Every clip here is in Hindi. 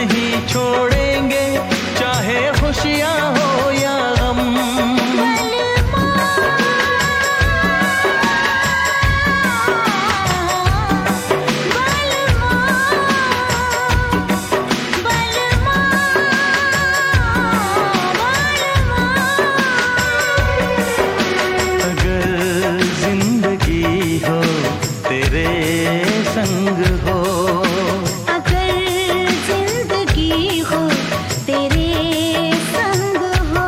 नहीं छोड़ेंगे, चाहे खुशियाँ हो या गम। संग हो, अगर जिंदगी हो तेरे संग हो।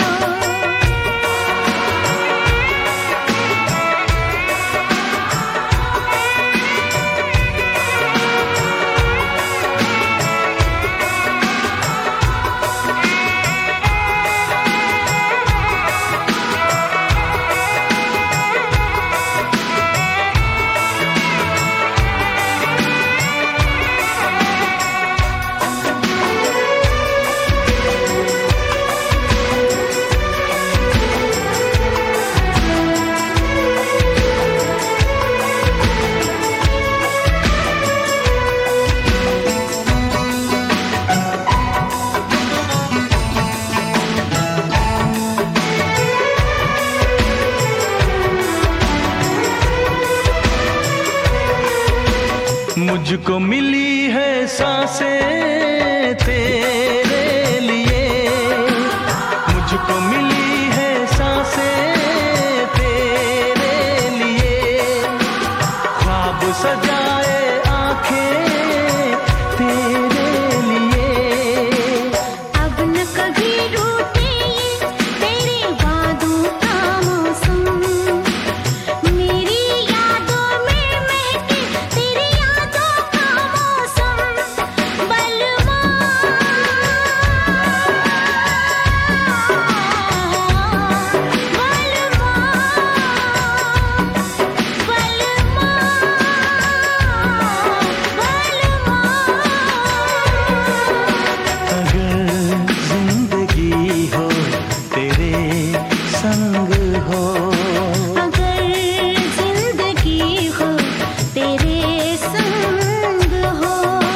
मुझको मिली है सांसें तेरे लिए, मुझको मिली है सांसें तेरे लिए, ख्वाब सजाए आंखें तेरे लिए। अब न कभी रूठे तेरे वादों का मौसम, मेरी यादों में महके तेरी यादों का मौसम। बलमा संग हो, अगर जिंदगी हो तेरे संग हो।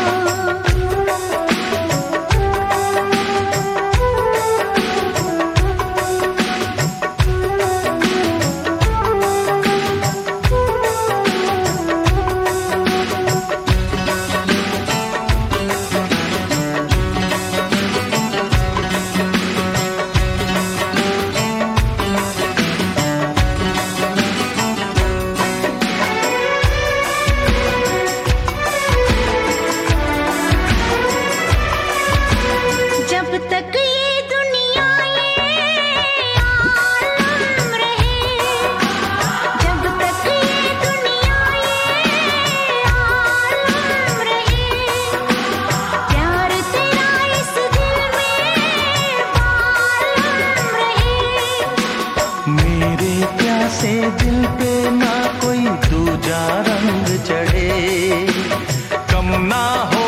जब तक ये दुनिया ये आलम रहे, जब तक ये दुनिया ये आलम रहे, प्यार तेरा इस दिल में बालम रहे। मेरे प्यासे दिल पे ना कोई दूजा रंग चढ़े, कम ना हो